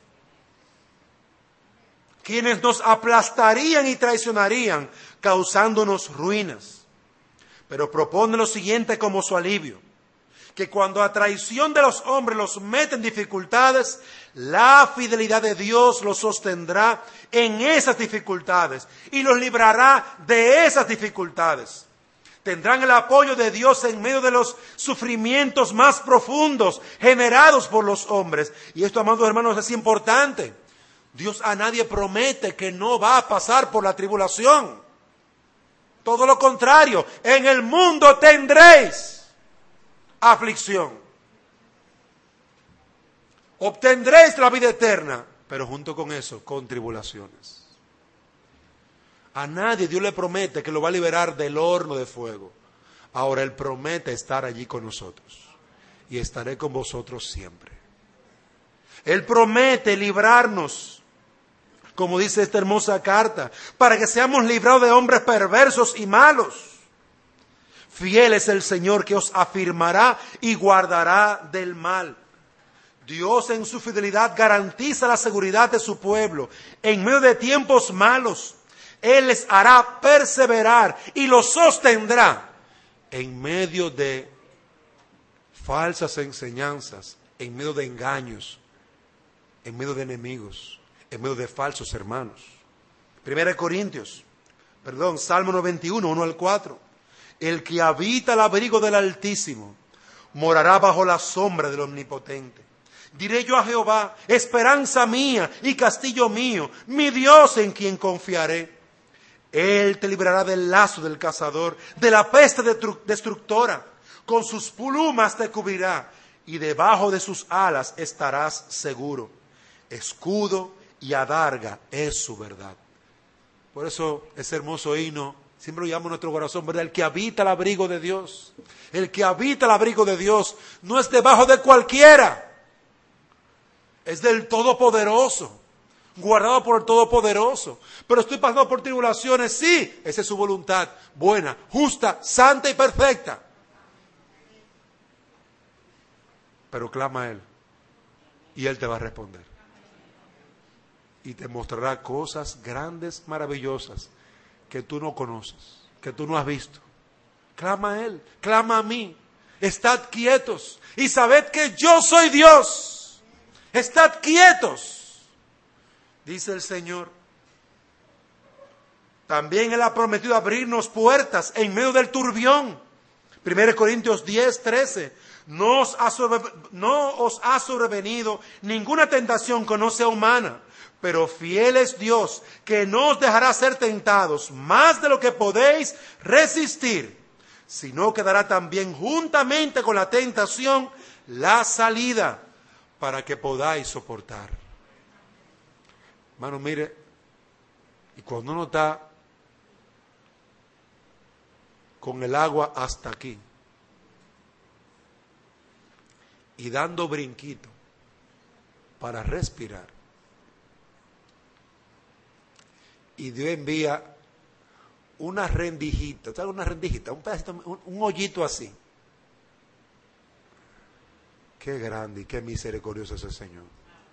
quienes nos aplastarían y traicionarían, causándonos ruinas. Pero propone lo siguiente como su alivio: que cuando a traición de los hombres los meten dificultades, la fidelidad de Dios los sostendrá en esas dificultades y los librará de esas dificultades. Tendrán el apoyo de Dios en medio de los sufrimientos más profundos generados por los hombres. Y esto, amados hermanos, es importante. Dios a nadie promete que no va a pasar por la tribulación. Todo lo contrario, en el mundo tendréis aflicción. Obtendréis la vida eterna, pero junto con eso, con tribulaciones. A nadie Dios le promete que lo va a liberar del horno de fuego. Ahora Él promete estar allí con nosotros. Y estaré con vosotros siempre. Él promete librarnos, como dice esta hermosa carta, para que seamos librados de hombres perversos y malos. Fiel es el Señor, que os afirmará y guardará del mal. Dios en su fidelidad garantiza la seguridad de su pueblo en medio de tiempos malos. Él les hará perseverar y los sostendrá en medio de falsas enseñanzas, en medio de engaños, en medio de enemigos, en medio de falsos hermanos. Primera de Corintios, perdón, Salmo noventa y uno, uno al cuatro. El que habita el abrigo del Altísimo morará bajo la sombra del Omnipotente. Diré yo a Jehová, esperanza mía y castillo mío, mi Dios en quien confiaré. Él te librará del lazo del cazador, de la peste destructora. Con sus plumas te cubrirá y debajo de sus alas estarás seguro. Escudo y adarga es su verdad. Por eso ese hermoso himno siempre lo llamo en nuestro corazón, ¿verdad? El que habita el abrigo de Dios. El que habita el abrigo de Dios no es debajo de cualquiera. Es del Todopoderoso, guardado por el Todopoderoso. Pero estoy pasando por tribulaciones, sí, esa es su voluntad, buena, justa, santa y perfecta. Pero clama a Él y Él te va a responder. Y te mostrará cosas grandes, maravillosas, que tú no conoces, que tú no has visto. Clama a Él, clama a mí. Estad quietos y sabed que yo soy Dios. Estad quietos, dice el Señor. También Él ha prometido abrirnos puertas en medio del turbión. Primera de Corintios diez, trece. No os ha sobre, no os ha sobrevenido ninguna tentación que no sea humana, pero fiel es Dios, que no os dejará ser tentados más de lo que podéis resistir, sino que dará también juntamente con la tentación la salida, para que podáis soportar. Hermano, mire, y cuando uno está con el agua hasta aquí y dando brinquito para respirar, y Dios envía una rendijita, ¿sabes? Una rendijita, un pedacito, un, un hoyito así. Qué grande y qué misericordioso es el Señor.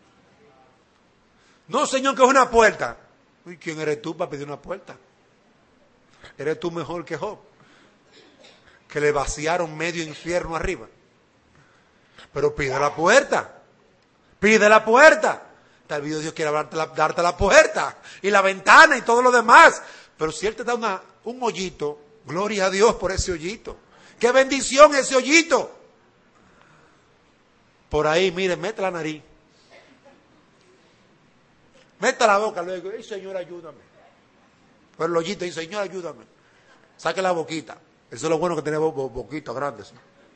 No, Señor, que es una puerta. Uy, ¿quién eres tú para pedir una puerta? ¿Eres tú mejor que Job, que le vaciaron medio infierno arriba? Pero pide la puerta. Pide la puerta. Tal vez Dios quiera darte la, darte la puerta y la ventana y todo lo demás. Pero si Él te da una, un hoyito, gloria a Dios por ese hoyito. ¡Qué bendición ese hoyito! Por ahí, mire, mete la nariz. Meta la boca luego. ¡Ay, Señor, ayúdame! Por el hoyito, y Señor, ayúdame. Saque la boquita. Eso es lo bueno que tiene bo bo boquitas grandes.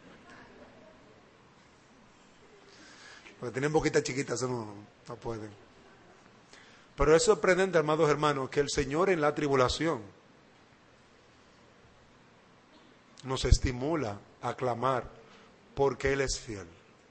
Porque tienen boquitas chiquitas, eso no, no pueden. Pero es sorprendente, amados hermanos, que el Señor en la tribulación nos estimula a clamar porque Él es fiel.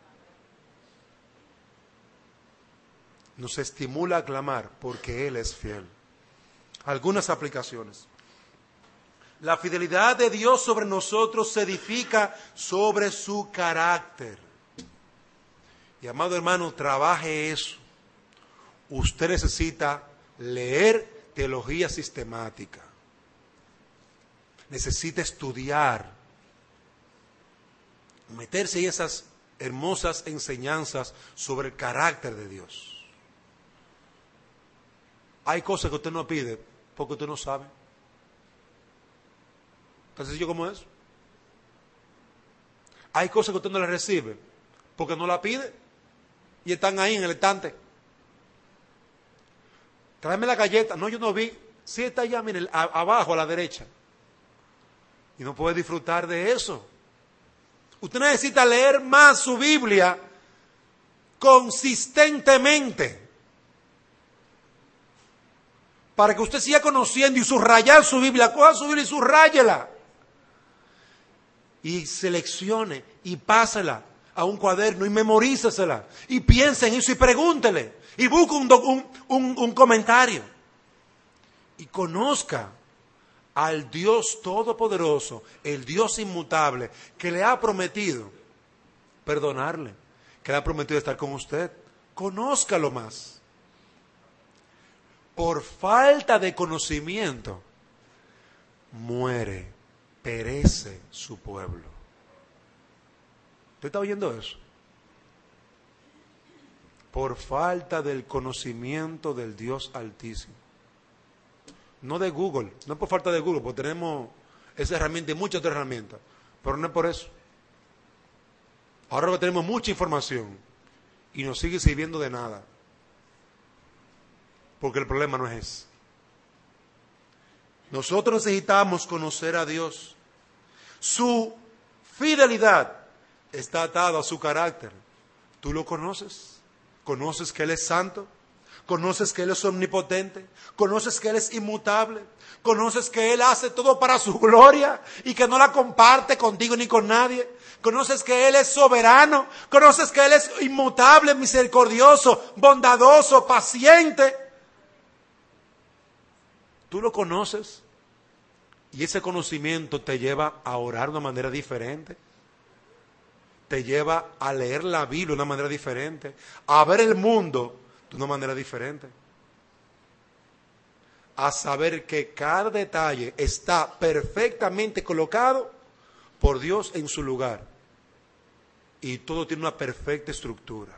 Nos estimula a clamar porque Él es fiel. Algunas aplicaciones. La fidelidad de Dios sobre nosotros se edifica sobre su carácter. Y amado hermano, trabaje eso. Usted necesita leer teología sistemática. Necesita estudiar, meterse en esas hermosas enseñanzas sobre el carácter de Dios. Hay cosas que usted no pide porque usted no sabe. Tan sencillo como eso. Hay cosas que usted no le recibe porque no la pide y están ahí en el estante. Tráeme la galleta. No, yo no vi. Sí, está allá, mire, a, abajo a la derecha. Y no puede disfrutar de eso. Usted necesita leer más su Biblia consistentemente para que usted siga conociendo y subrayar su Biblia. Coja su Biblia y subráyela. Y seleccione y pásela a un cuaderno y memorícesela. Y piense en eso y pregúntele. Y busque un, un, un, un comentario. Y conozca al Dios Todopoderoso, el Dios inmutable, que le ha prometido perdonarle, que le ha prometido estar con usted. Conózcalo más. Por falta de conocimiento, muere, perece su pueblo. ¿Usted está oyendo eso? Por falta del conocimiento del Dios Altísimo. No de Google, no es por falta de Google, porque tenemos esa herramienta y muchas otras herramientas, pero no es por eso. Ahora que tenemos mucha información y nos sigue sirviendo de nada, porque el problema no es ese. Nosotros necesitamos conocer a Dios. Su fidelidad está atada a su carácter. ¿Tú lo conoces? ¿Conoces que Él es santo? ¿Conoces que Él es omnipotente? ¿Conoces que Él es inmutable? ¿Conoces que Él hace todo para su gloria y que no la comparte contigo ni con nadie? ¿Conoces que Él es soberano? ¿Conoces que Él es inmutable, misericordioso, bondadoso, paciente? ¿Tú lo conoces? Y ese conocimiento te lleva a orar de una manera diferente. Te lleva a leer la Biblia de una manera diferente. A ver el mundo de una manera diferente. A saber que cada detalle está perfectamente colocado por Dios en su lugar. Y todo tiene una perfecta estructura.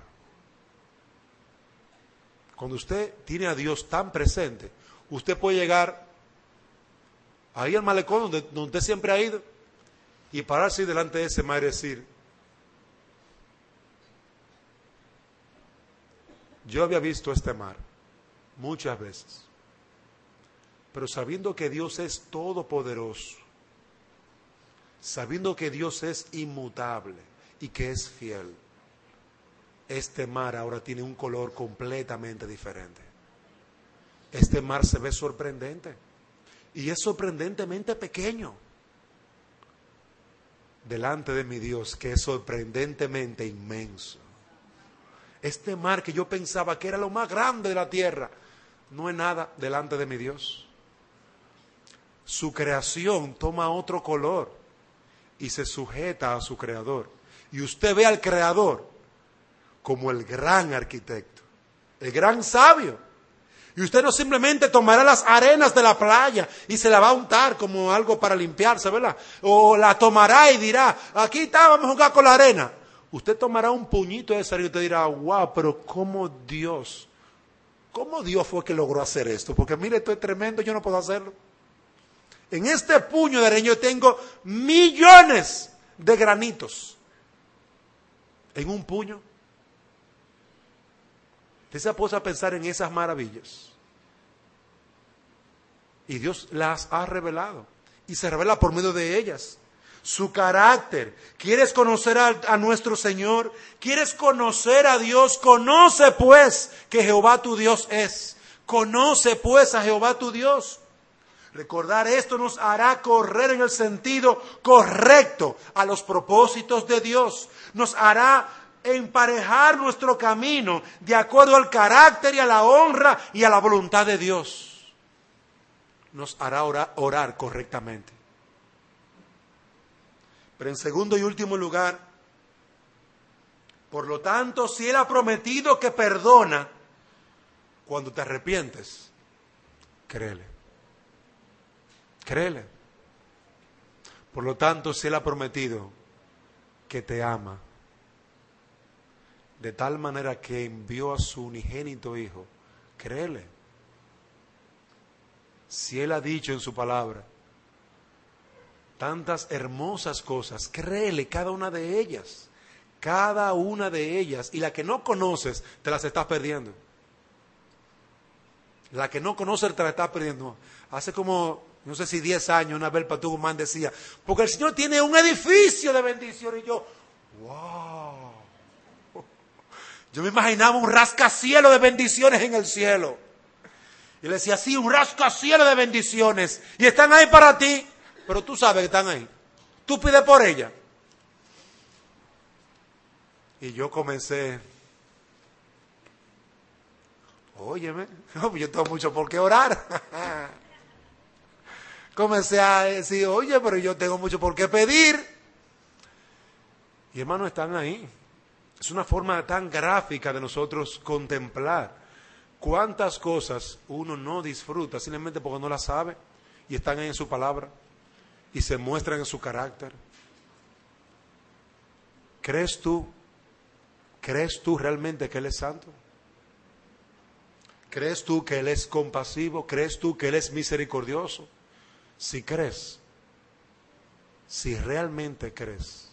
Cuando usted tiene a Dios tan presente, usted puede llegar ahí al malecón donde, donde usted siempre ha ido y pararse delante de ese mar y decir: yo había visto este mar muchas veces, pero sabiendo que Dios es todopoderoso, sabiendo que Dios es inmutable y que es fiel, este mar ahora tiene un color completamente diferente. Este mar se ve sorprendente y es sorprendentemente pequeño delante de mi Dios, que es sorprendentemente inmenso. Este mar que yo pensaba que era lo más grande de la tierra, no es nada delante de mi Dios. Su creación toma otro color y se sujeta a su creador. Y usted ve al creador como el gran arquitecto, el gran sabio. Y usted no simplemente tomará las arenas de la playa y se la va a untar como algo para limpiarse, ¿verdad? O la tomará y dirá: aquí está, vamos a jugar con la arena. Usted tomará un puñito de esa arena y usted dirá: wow, pero ¿cómo Dios? ¿Cómo Dios fue que logró hacer esto? Porque mire, esto es tremendo, yo no puedo hacerlo. En este puño de arena yo tengo millones de granitos. En un puño. Usted se ha puesto a pensar en esas maravillas. Y Dios las ha revelado. Y se revela por medio de ellas. Su carácter. ¿Quieres conocer a, a nuestro Señor? ¿Quieres conocer a Dios? Conoce pues que Jehová tu Dios es. Conoce pues a Jehová tu Dios. Recordar esto nos hará correr en el sentido correcto a los propósitos de Dios. Nos hará emparejar nuestro camino de acuerdo al carácter y a la honra y a la voluntad de Dios. Nos hará orar, orar correctamente. Pero en segundo y último lugar, por lo tanto, si Él ha prometido que perdona, cuando te arrepientes, créele. Créele. Por lo tanto, si Él ha prometido que te ama, de tal manera que envió a su unigénito Hijo, créele. Si Él ha dicho en su palabra tantas hermosas cosas, créele cada una de ellas, cada una de ellas, y la que no conoces, te las estás perdiendo. La que no conoces, te la estás perdiendo. Hace como, no sé si diez años, una vez el Pastor Guzmán decía, porque el Señor tiene un edificio de bendición, y yo, wow. Yo me imaginaba un rascacielos de bendiciones en el cielo. Y le decía, sí, un rascacielos de bendiciones. Y están ahí para ti. Pero tú sabes que están ahí. Tú pides por ella. Y yo comencé. Óyeme, yo tengo mucho por qué orar. Comencé a decir, oye, pero yo tengo mucho por qué pedir. Y hermanos, están ahí. Es una forma tan gráfica de nosotros contemplar cuántas cosas uno no disfruta simplemente porque no las sabe y están ahí en su palabra y se muestran en su carácter. ¿Crees tú? ¿Crees tú realmente que Él es santo? ¿Crees tú que Él es compasivo? ¿Crees tú que Él es misericordioso? Si crees, si realmente crees,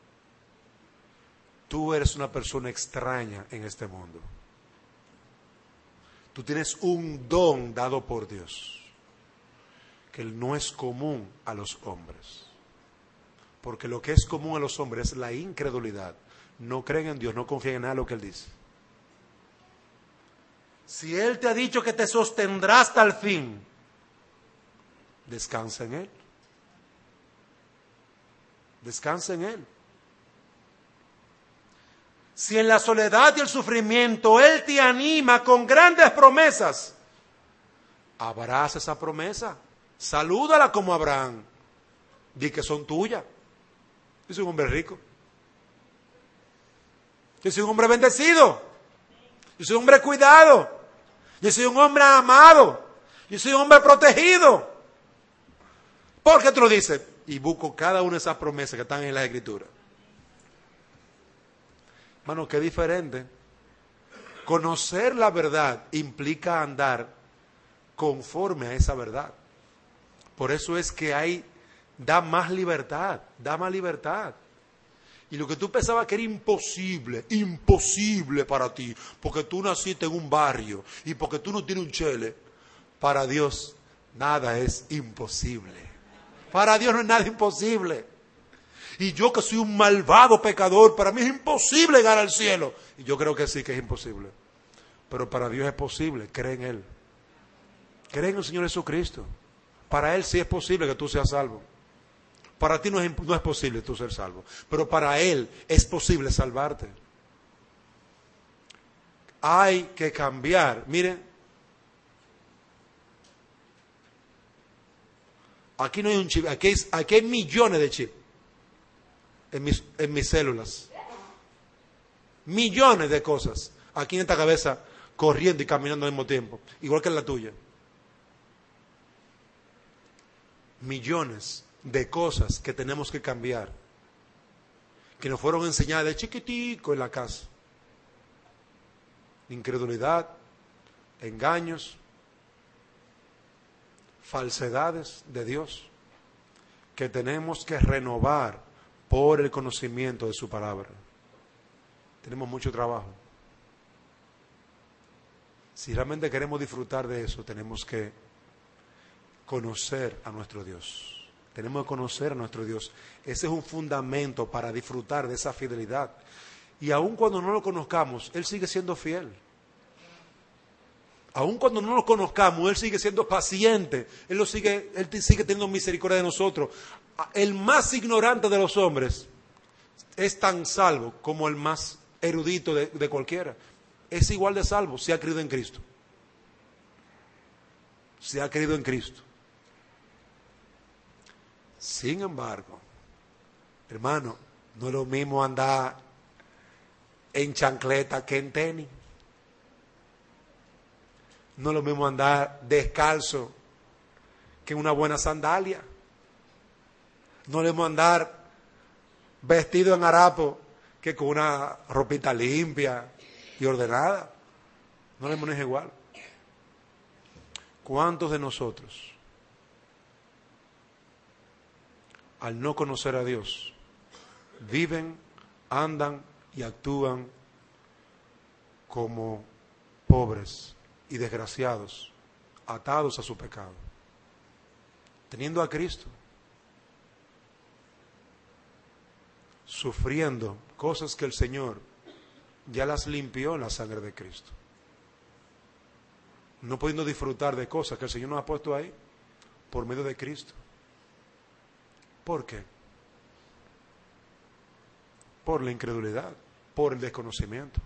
tú eres una persona extraña en este mundo. Tú tienes un don dado por Dios, que no es común a los hombres. Porque lo que es común a los hombres es la incredulidad. No creen en Dios, no confían en nada de lo que Él dice. Si Él te ha dicho que te sostendrá hasta el fin, descansa en Él. Descansa en Él. Si en la soledad y el sufrimiento Él te anima con grandes promesas, abraza esa promesa, salúdala como Abraham, di que son tuyas. Yo soy un hombre rico, yo soy un hombre bendecido, yo soy un hombre cuidado, yo soy un hombre amado, yo soy un hombre protegido. ¿Por qué tú lo dices? Y busco cada una de esas promesas que están en las Escrituras. Hermano, qué diferente. Conocer la verdad implica andar conforme a esa verdad. Por eso es que hay, da más libertad, da más libertad. Y lo que tú pensabas que era imposible, imposible para ti, porque tú naciste en un barrio y porque tú no tienes un chele, para Dios nada es imposible. Para Dios no es nada imposible. Y yo que soy un malvado pecador, para mí es imposible llegar al cielo. Y yo creo que sí que es imposible. Pero para Dios es posible, cree en Él. Cree en el Señor Jesucristo. Para Él sí es posible que tú seas salvo. Para ti no es, no es posible tú ser salvo. Pero para Él es posible salvarte. Hay que cambiar. Miren. Aquí no hay un chip. Aquí hay, aquí hay millones de chips. En mis, en mis células. Millones de cosas. Aquí en esta cabeza, corriendo y caminando al mismo tiempo. Igual que en la tuya. Millones de cosas que tenemos que cambiar. Que nos fueron enseñadas de chiquitico en la casa. Incredulidad, engaños, falsedades de Dios. Que tenemos que renovar por el conocimiento de su palabra. Tenemos mucho trabajo. Si realmente queremos disfrutar de eso, tenemos que conocer a nuestro Dios. Tenemos que conocer a nuestro Dios. Ese es un fundamento para disfrutar de esa fidelidad. Y aun cuando no lo conozcamos, Él sigue siendo fiel. Aun cuando no lo conozcamos, Él sigue siendo paciente, Él, lo sigue, Él sigue teniendo misericordia de nosotros. El más ignorante de los hombres es tan salvo como el más erudito de, de cualquiera. Es igual de salvo si ha creído en Cristo. Si ha creído en Cristo. Sin embargo, hermano, no es lo mismo andar en chancleta que en tenis. No es lo mismo andar descalzo que en una buena sandalia. No es lo mismo andar vestido en harapo que con una ropita limpia y ordenada. No le maneja igual. ¿Cuántos de nosotros, al no conocer a Dios, viven, andan y actúan como pobres y desgraciados, atados a su pecado, teniendo a Cristo, sufriendo cosas que el Señor ya las limpió en la sangre de Cristo, no pudiendo disfrutar de cosas que el Señor nos ha puesto ahí por medio de Cristo? ¿Por qué? Por la incredulidad, por el desconocimiento.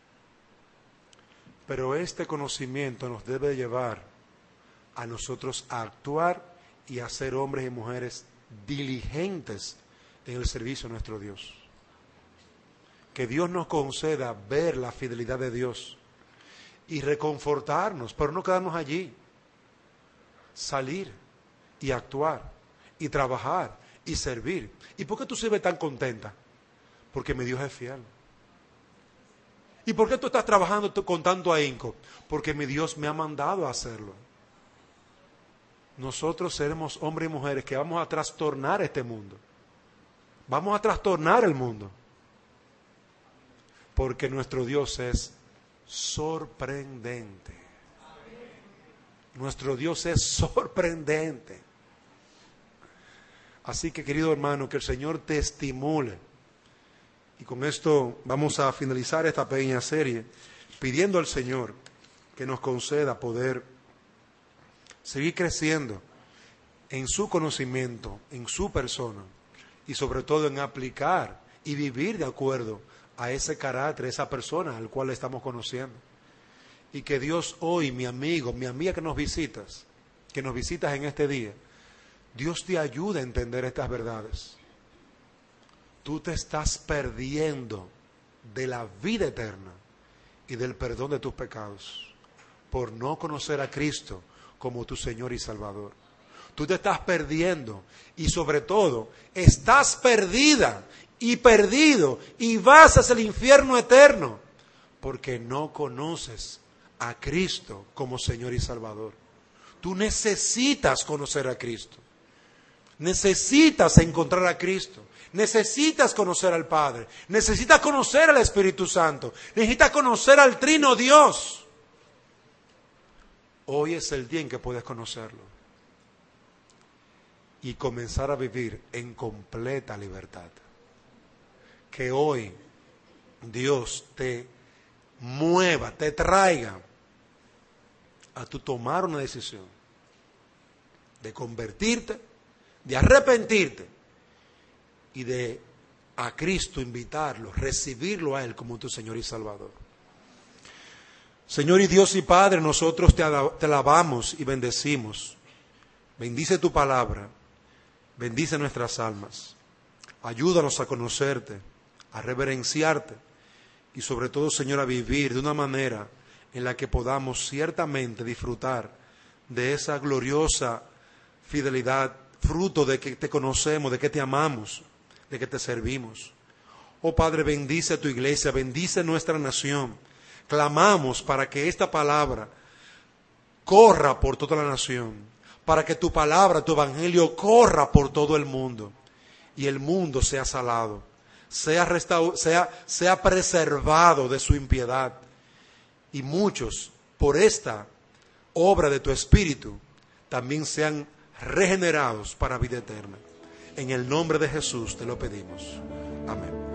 Pero este conocimiento nos debe llevar a nosotros a actuar y a ser hombres y mujeres diligentes en el servicio a nuestro Dios. Que Dios nos conceda ver la fidelidad de Dios y reconfortarnos, pero no quedarnos allí. Salir y actuar y trabajar y servir. ¿Y por qué tú sirves tan contenta? Porque mi Dios es fiel. ¿Y por qué tú estás trabajando con tanto ahínco? Porque mi Dios me ha mandado a hacerlo. Nosotros seremos hombres y mujeres que vamos a trastornar este mundo. Vamos a trastornar el mundo. Porque nuestro Dios es sorprendente. Nuestro Dios es sorprendente. Así que, querido hermano, que el Señor te estimule. Y con esto vamos a finalizar esta pequeña serie, pidiendo al Señor que nos conceda poder seguir creciendo en su conocimiento, en su persona, y sobre todo en aplicar y vivir de acuerdo a ese carácter, esa persona al cual estamos conociendo. Y que Dios hoy, mi amigo, mi amiga que nos visitas, que nos visitas en este día, Dios te ayude a entender estas verdades. Tú te estás perdiendo de la vida eterna y del perdón de tus pecados por no conocer a Cristo como tu Señor y Salvador. Tú te estás perdiendo y sobre todo estás perdida y perdido y vas hacia el infierno eterno porque no conoces a Cristo como Señor y Salvador. Tú necesitas conocer a Cristo. Necesitas encontrar a Cristo. Necesitas conocer al Padre. Necesitas conocer al Espíritu Santo. Necesitas conocer al Trino Dios. Hoy es el día en que puedes conocerlo y comenzar a vivir en completa libertad. Que hoy Dios te mueva, te traiga a tu tomar una decisión de convertirte, de arrepentirte y de a Cristo invitarlo, recibirlo a Él como tu Señor y Salvador. Señor y Dios y Padre, nosotros te alabamos y bendecimos. Bendice tu palabra, bendice nuestras almas. Ayúdanos a conocerte, a reverenciarte y sobre todo, Señor, a vivir de una manera en la que podamos ciertamente disfrutar de esa gloriosa fidelidad, fruto de que te conocemos, de que te amamos, de que te servimos. Oh Padre, bendice tu iglesia, bendice nuestra nación. Clamamos para que esta palabra corra por toda la nación, para que tu palabra, tu evangelio corra por todo el mundo y el mundo sea salado, sea, restaur- sea, sea preservado de su impiedad y muchos por esta obra de tu Espíritu también sean regenerados para vida eterna. En el nombre de Jesús te lo pedimos. Amén.